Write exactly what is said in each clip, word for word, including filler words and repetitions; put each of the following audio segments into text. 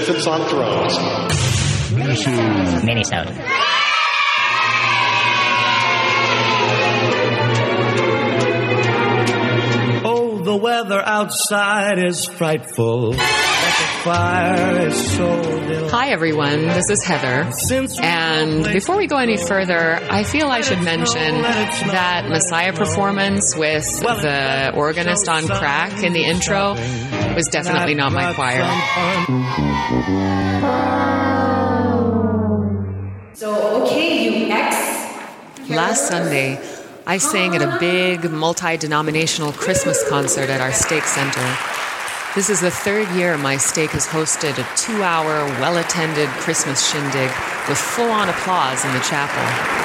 Infants on Thrones. Minisode. Oh, the weather outside is frightful. But the fire is so delightful. Hi, everyone. This is Heather. And before we go any further, I feel I should mention that Messiah performance with the organist on crack in the intro was definitely not my choir. So, okay, you ex. Last Sunday, I sang at a big, multi-denominational Christmas concert at our stake center. This is the third year my stake has hosted a two-hour, well-attended Christmas shindig with full-on applause in the chapel.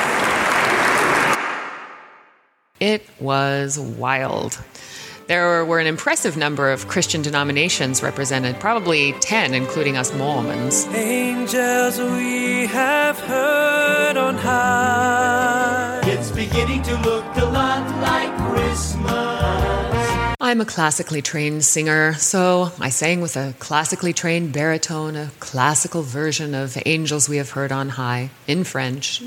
It was wild. There were an impressive number of Christian denominations represented, probably ten, including us Mormons. Angels we have heard on high. It's beginning to look a lot like Christmas. I'm a classically trained singer, so I sang with a classically trained baritone, a classical version of Angels We Have Heard on High, in French.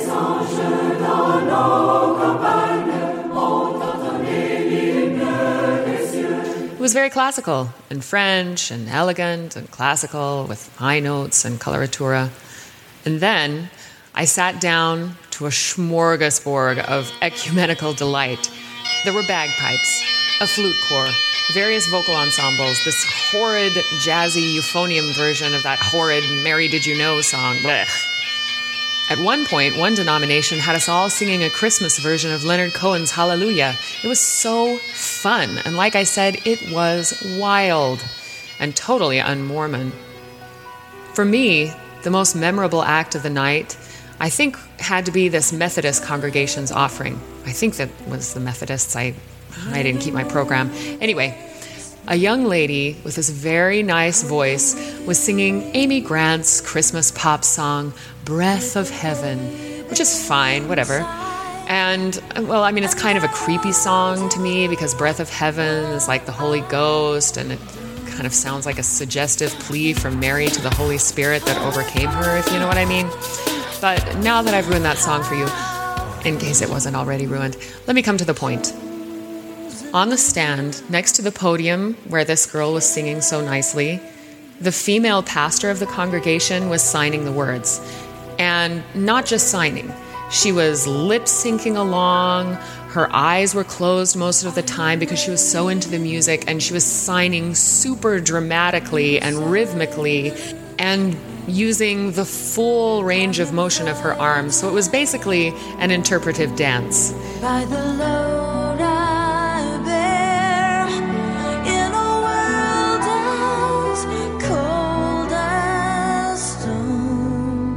It was very classical, in French, and elegant, and classical, with high notes and coloratura. And then I sat down to a smorgasbord of ecumenical delight. There were bagpipes, a flute corps, various vocal ensembles, this horrid jazzy euphonium version of that horrid Mary Did You Know song. Blech. At one point, one denomination had us all singing a Christmas version of Leonard Cohen's Hallelujah. It was so fun, and like I said, it was wild and totally un-Mormon. For me, the most memorable act of the night, I think, had to be this Methodist congregation's offering. I think that was the Methodists. I, I didn't keep my program. Anyway, a young lady with this very nice voice was singing Amy Grant's Christmas pop song, Breath of Heaven, which is fine, whatever. And, well, I mean, it's kind of a creepy song to me because Breath of Heaven is like the Holy Ghost, and it kind of sounds like a suggestive plea from Mary to the Holy Spirit that overcame her, if you know what I mean. But now that I've ruined that song for you, in case it wasn't already ruined, let me come to the point. On the stand, next to the podium where this girl was singing so nicely, the female pastor of the congregation was signing the words. And not just signing. She was lip-syncing along. Her eyes were closed most of the time because she was so into the music, and she was signing super dramatically and rhythmically and using the full range of motion of her arms. So it was basically an interpretive dance. By the load I bear in a world as cold as stone,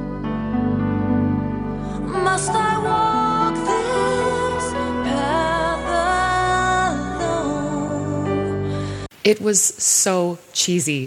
must I walk this path alone? It was so cheesy.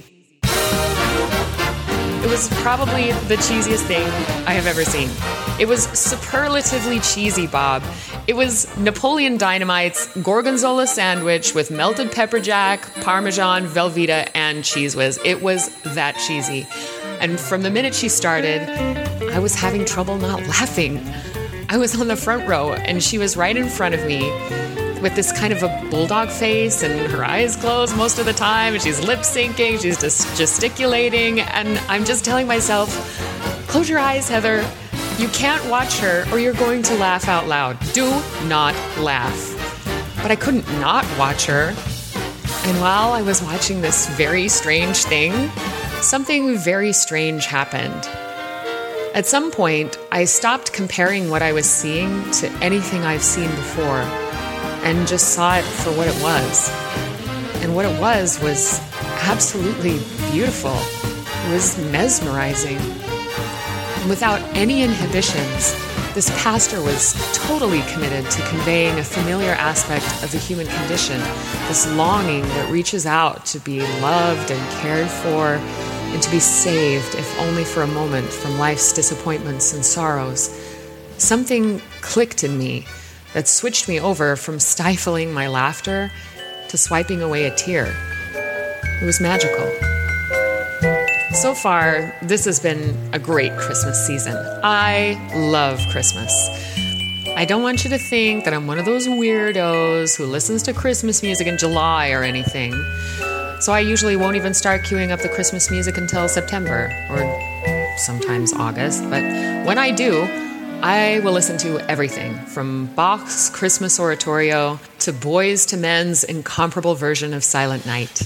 It was probably the cheesiest thing I have ever seen. It was superlatively cheesy, Bob. It was Napoleon Dynamite's Gorgonzola sandwich with melted pepper jack, Parmesan, Velveeta, and Cheese Whiz. It was that cheesy. And from the minute she started, I was having trouble not laughing. I was on the front row, and she was right in front of me with this kind of a bulldog face and her eyes closed most of the time, and she's lip-syncing, she's just gesticulating, and I'm just telling myself, close your eyes, Heather. You can't watch her or you're going to laugh out loud. Do not laugh. But I couldn't not watch her. And while I was watching this very strange thing, something very strange happened. At some point, I stopped comparing what I was seeing to anything I've seen before, and just saw it for what it was. And what it was was absolutely beautiful. It was mesmerizing. And without any inhibitions, this pastor was totally committed to conveying a familiar aspect of the human condition, this longing that reaches out to be loved and cared for, and to be saved, if only for a moment, from life's disappointments and sorrows. Something clicked in me that switched me over from stifling my laughter to swiping away a tear. It was magical. So far, this has been a great Christmas season. I love Christmas. I don't want you to think that I'm one of those weirdos who listens to Christmas music in July or anything. So I usually won't even start queuing up the Christmas music until September or sometimes August. But when I do, I will listen to everything from Bach's Christmas Oratorio to Boyz two Men's incomparable version of Silent Night.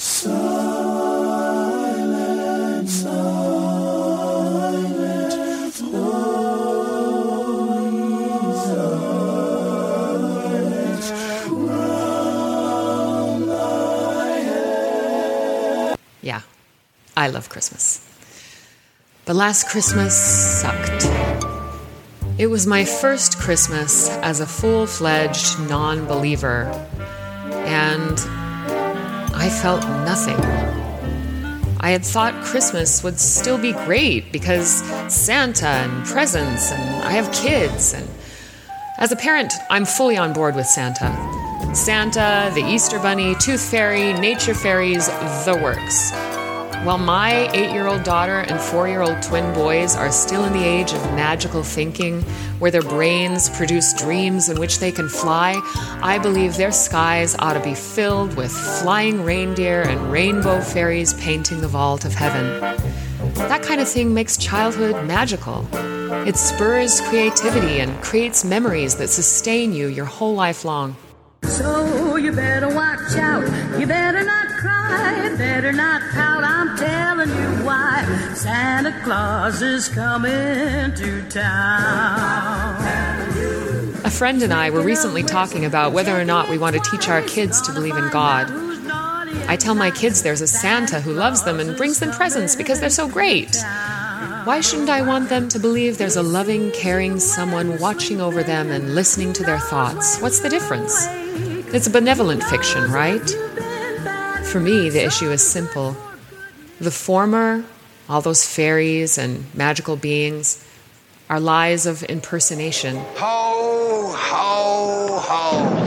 Yeah, I love Christmas. But last Christmas sucked. It was my first Christmas as a full-fledged non-believer, and I felt nothing. I had thought Christmas would still be great because Santa and presents, and I have kids, and as a parent, I'm fully on board with Santa. Santa, the Easter Bunny, Tooth Fairy, Nature Fairies, the works. While my eight-year-old daughter and four-year-old twin boys are still in the age of magical thinking, where their brains produce dreams in which they can fly, I believe their skies ought to be filled with flying reindeer and rainbow fairies painting the vault of heaven. That kind of thing makes childhood magical. It spurs creativity and creates memories that sustain you your whole life long. So you better watch out, you better not cry, you better not pout, I'm telling you why. Santa Claus is coming to town. A friend and I were recently talking about whether or not we want to teach our kids to believe in God. I tell my kids there's a Santa who loves them and brings them presents because they're so great. Why shouldn't I want them to believe there's a loving, caring someone watching over them and listening to their thoughts? What's the difference? It's a benevolent fiction, right? For me, the issue is simple. The former, all those fairies and magical beings, are lies of impersonation. Ho, ho, ho.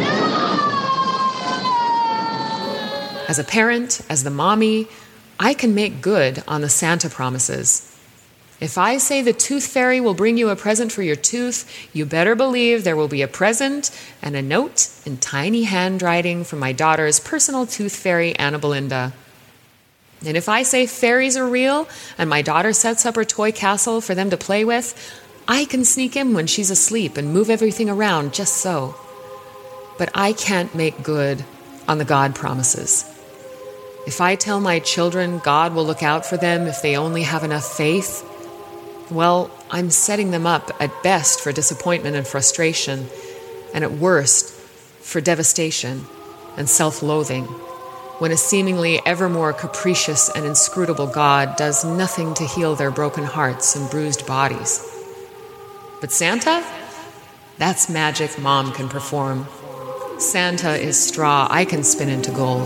As a parent, as the mommy, I can make good on the Santa promises. If I say the Tooth Fairy will bring you a present for your tooth, you better believe there will be a present and a note in tiny handwriting from my daughter's personal Tooth Fairy, Anna Belinda. And if I say fairies are real and my daughter sets up her toy castle for them to play with, I can sneak in when she's asleep and move everything around just so. But I can't make good on the God promises. If I tell my children God will look out for them if they only have enough faith, well, I'm setting them up at best for disappointment and frustration, and at worst for devastation and self-loathing, when a seemingly ever more capricious and inscrutable God does nothing to heal their broken hearts and bruised bodies. But Santa? That's magic Mom can perform. Santa is straw I can spin into gold.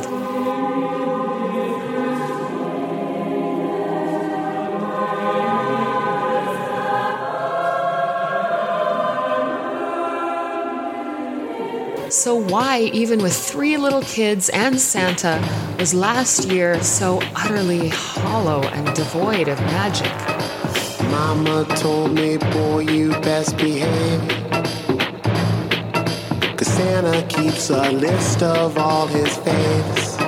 So why, even with three little kids and Santa, was last year so utterly hollow and devoid of magic? Mama told me, boy, you best behave. Cause Santa keeps a list of all his faves.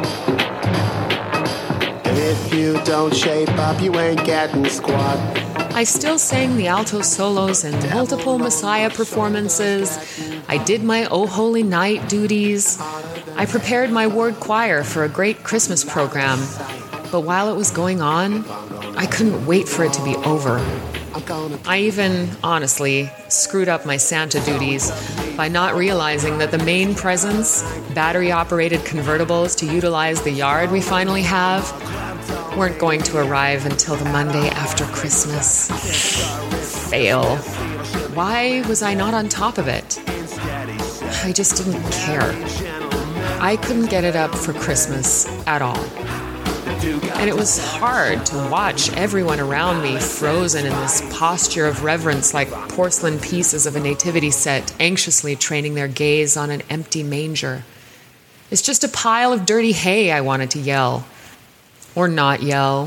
And if you don't shape up, you ain't getting squat. I still sang the alto solos and multiple Messiah performances. I did my Oh Holy Night duties. I prepared my ward choir for a great Christmas program. But while it was going on, I couldn't wait for it to be over. I even, honestly, screwed up my Santa duties by not realizing that the main presents, battery-operated convertibles to utilize the yard we finally have, weren't going to arrive until the Monday after Christmas. Fail. Why was I not on top of it? I just didn't care. I couldn't get it up for Christmas at all. And it was hard to watch everyone around me frozen in this posture of reverence like porcelain pieces of a nativity set, anxiously training their gaze on an empty manger. It's just a pile of dirty hay, I wanted to yell. Or not yell.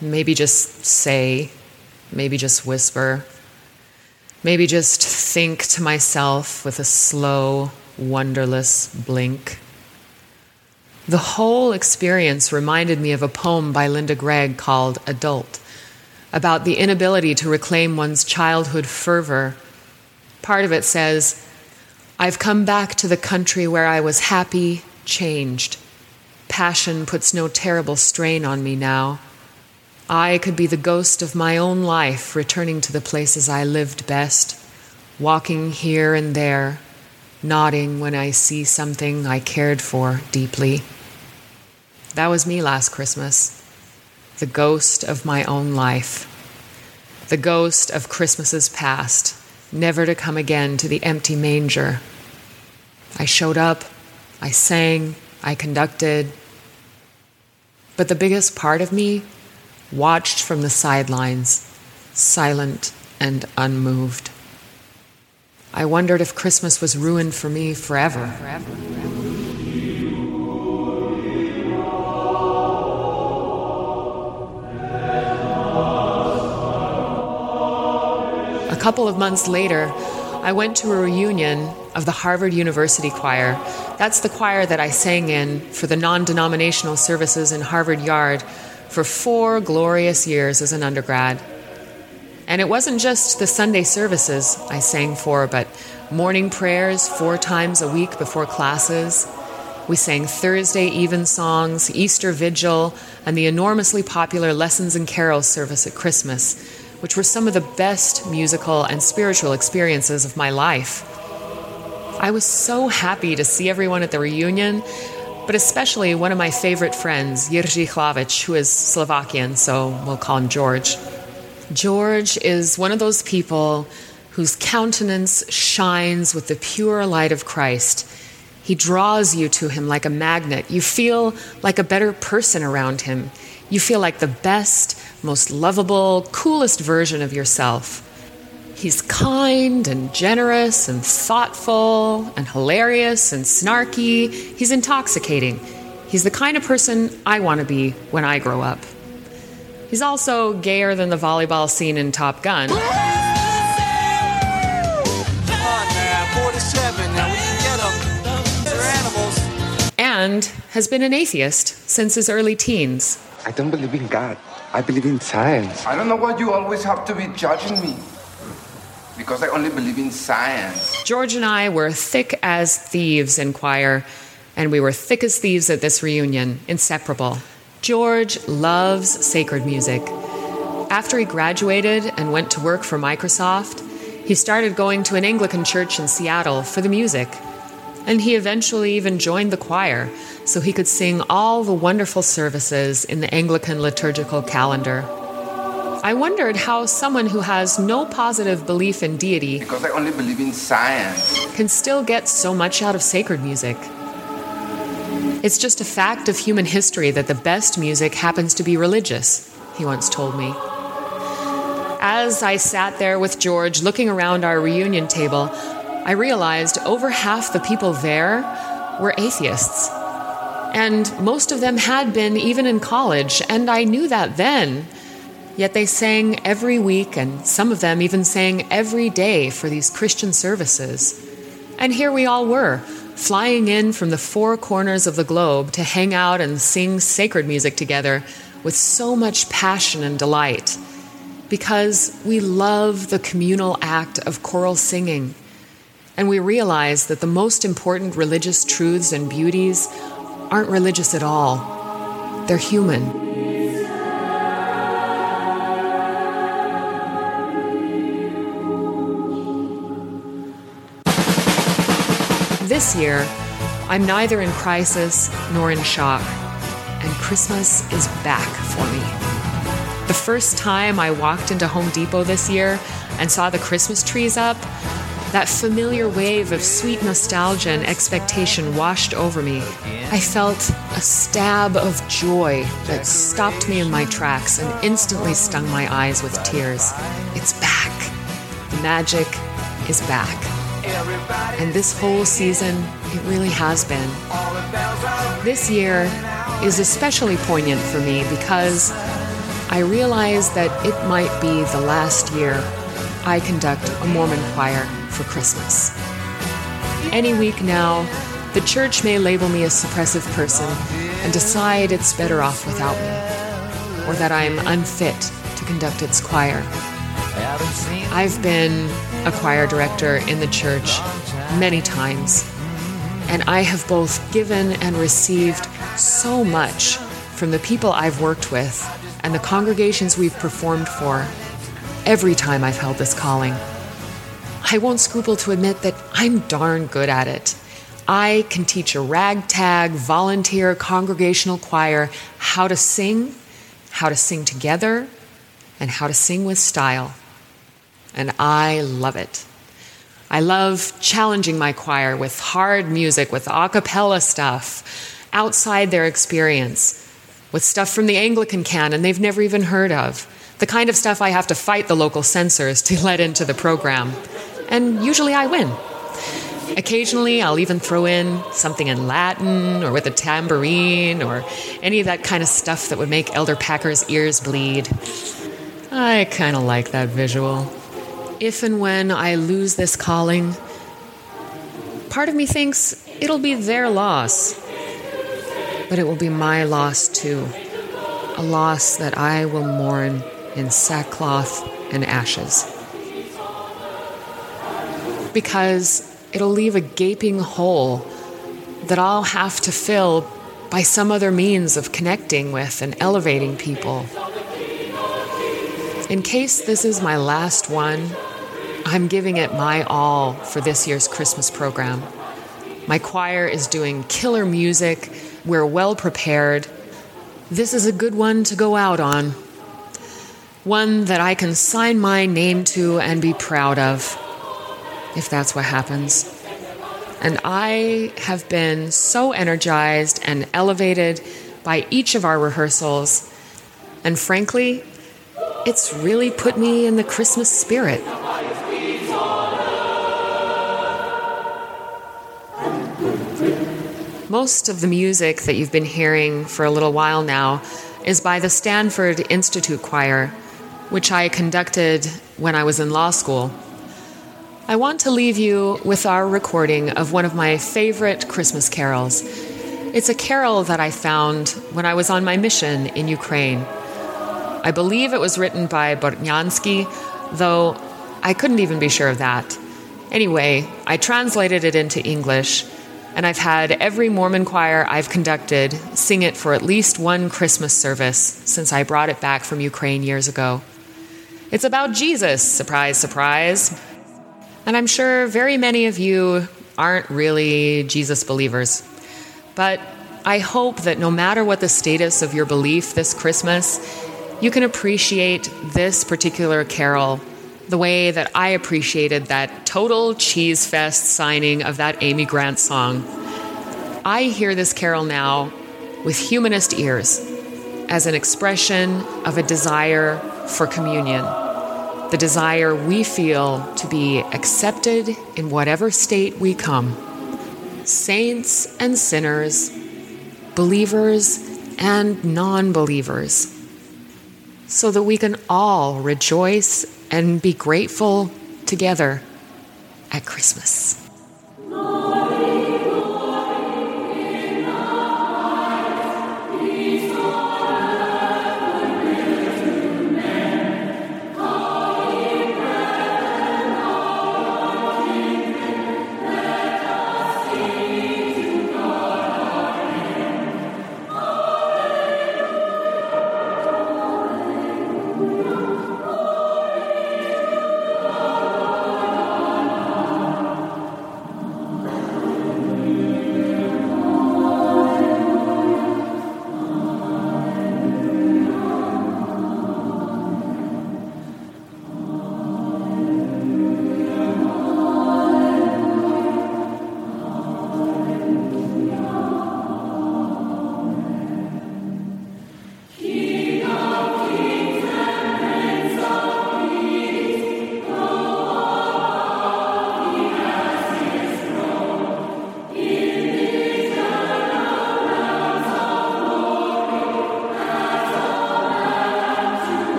maybe just say, maybe just whisper, maybe just think to myself with a slow, wonderless blink. The whole experience reminded me of a poem by Linda Gregg called Adult, about the inability to reclaim one's childhood fervor. Part of it says, I've come back to the country where I was happy, changed. Passion puts no terrible strain on me now. I could be the ghost of my own life, returning to the places I lived best, walking here and there, nodding when I see something I cared for deeply. That was me last Christmas. The ghost of my own life. The ghost of Christmases past, never to come again to the empty manger. I showed up, I sang, I conducted. But the biggest part of me watched from the sidelines, silent and unmoved. I wondered if Christmas was ruined for me forever. forever, forever. A couple of months later, I went to a reunion of the Harvard University Choir. That's the choir that I sang in for the non-denominational services in Harvard Yard for four glorious years as an undergrad. And it wasn't just the Sunday services I sang for, but morning prayers four times a week before classes. We sang Thursday evensongs, Easter Vigil, and the enormously popular Lessons and Carols service at Christmas, which were some of the best musical and spiritual experiences of my life. I was so happy to see everyone at the reunion, but especially one of my favorite friends, Jiří Hlavič, who is Slovakian, so we'll call him George. George is one of those people whose countenance shines with the pure light of Christ. He draws you to him like a magnet. You feel like a better person around him. You feel like the best, most lovable, coolest version of yourself. He's kind and generous and thoughtful and hilarious and snarky. He's intoxicating. He's the kind of person I want to be when I grow up. He's also gayer than the volleyball scene in Top Gun. Come on, man, forty-seven, now we can get them. They're animals. And has been an atheist since his early teens. I don't believe in God. I believe in science. I don't know why you always have to be judging me. Because I only believe in science. George and I were thick as thieves in choir, and we were thick as thieves at this reunion, inseparable. George loves sacred music. After he graduated and went to work for Microsoft, he started going to an Anglican church in Seattle for the music. And he eventually even joined the choir so he could sing all the wonderful services in the Anglican liturgical calendar. I wondered how someone who has no positive belief in deity, because I only believe in science, can still get so much out of sacred music. It's just a fact of human history that the best music happens to be religious, he once told me. As I sat there with George looking around our reunion table, I realized over half the people there were atheists. And most of them had been even in college, and I knew that then. Yet they sang every week, and some of them even sang every day for these Christian services. And here we all were, flying in from the four corners of the globe to hang out and sing sacred music together with so much passion and delight. Because we love the communal act of choral singing. And we realize that the most important religious truths and beauties aren't religious at all. They're human. This year, I'm neither in crisis nor in shock, and Christmas is back for me. The first time I walked into Home Depot this year and saw the Christmas trees up, that familiar wave of sweet nostalgia and expectation washed over me. I felt a stab of joy that stopped me in my tracks and instantly stung my eyes with tears. It's back. The magic is back. And this whole season, it really has been. This year is especially poignant for me because I realized that it might be the last year I conduct a Mormon choir for Christmas. Any week now, the church may label me a suppressive person and decide it's better off without me, or that I'm unfit to conduct its choir. I've been a choir director in the church many times, and I have both given and received so much from the people I've worked with and the congregations we've performed for every time I've held this calling. I won't scruple to admit that I'm darn good at it. I can teach a ragtag, volunteer congregational choir how to sing, how to sing together, and how to sing with style. And I love it. I love challenging my choir with hard music, with a cappella stuff, outside their experience, with stuff from the Anglican canon they've never even heard of, the kind of stuff I have to fight the local censors to let into the program. And usually I win. Occasionally, I'll even throw in something in Latin or with a tambourine or any of that kind of stuff that would make Elder Packer's ears bleed. I kind of like that visual. If and when I lose this calling, part of me thinks it'll be their loss. But it will be my loss too. A loss that I will mourn in sackcloth and ashes. Because it'll leave a gaping hole that I'll have to fill by some other means of connecting with and elevating people. In case this is my last one, I'm giving it my all for this year's Christmas program. My choir is doing killer music. We're well prepared. This is a good one to go out on. One that I can sign my name to and be proud of, if that's what happens. And I have been so energized and elevated by each of our rehearsals. And frankly, it's really put me in the Christmas spirit. Most of the music that you've been hearing for a little while now is by the Stanford Institute Choir, which I conducted when I was in law school. I want to leave you with our recording of one of my favorite Christmas carols. It's a carol that I found when I was on my mission in Ukraine. I believe it was written by Bortnyansky, though I couldn't even be sure of that. Anyway, I translated it into English, and I've had every Mormon choir I've conducted sing it for at least one Christmas service since I brought it back from Ukraine years ago. It's about Jesus, surprise, surprise. And I'm sure very many of you aren't really Jesus believers. But I hope that no matter what the status of your belief this Christmas, you can appreciate this particular carol the way that I appreciated that total cheese fest signing of that Amy Grant song. I hear this carol now with humanist ears as an expression of a desire for communion, the desire we feel to be accepted in whatever state we come, saints and sinners, believers and non-believers, so that we can all rejoice and be grateful together at Christmas.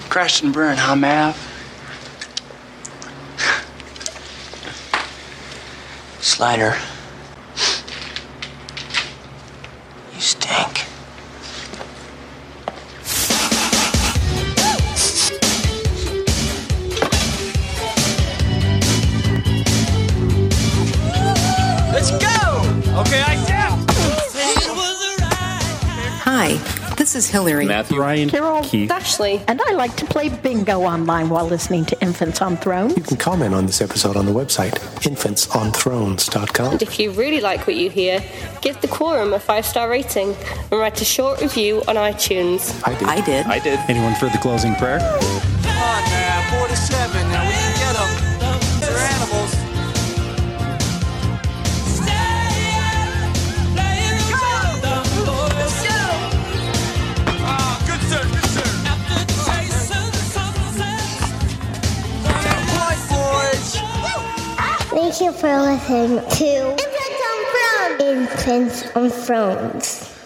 Crash and burn, huh, Mav? Slider. You stink. Let's go! Okay, I yeah. Hi, this is Hillary. Matthew, Ryan, Carol, Keith, Ashley, and I like to play bingo online while listening to Infants on Thrones. You can comment on this episode on the website, infants on thrones dot com. And if you really like what you hear, give the Quorum a five-star rating and write a short review on iTunes. I did. I did. I did. Anyone for the closing prayer? Come on now, forty-seven. Now we can get them. They're animals. Thank you for listening to Infants on Thrones. Infants on Thrones.